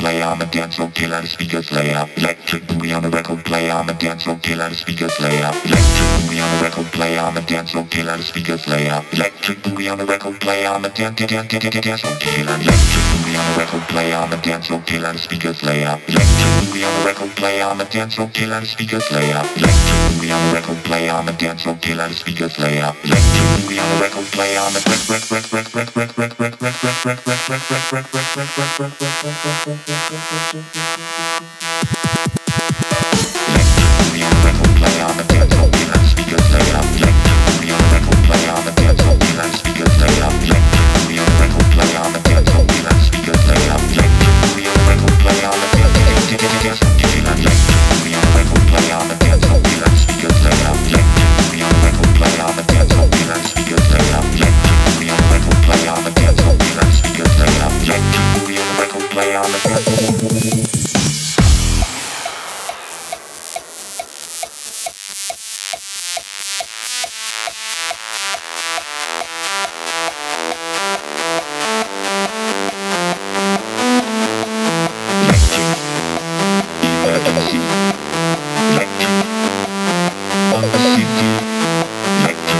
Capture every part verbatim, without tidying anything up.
player, I'm a dance floor killer, the speakers lay out. Electric booty on the record player, I'm a dance floor killer, the speakers lay out. Electric booty on the record player, I'm a dance floor killer, the speakers lay out. Electric booty on the record player, I'm a dance dance dance dance dance floor killer. Electric booty on the record player, I'm a dance floor killer, the speakers lay out. Electric booty on the record player, I'm a dance floor killer, the speakers lay out. Electric booty on the record player, I'm a dance floor killer, the speakers lay out. Electric booty on the record player, I'm a wreck wreck wreck wreck wreck wreck wreck wreck wreck wreck wreck wreck wreck wreck wreck wreck wreck wreck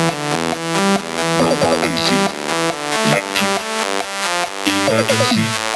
emergency.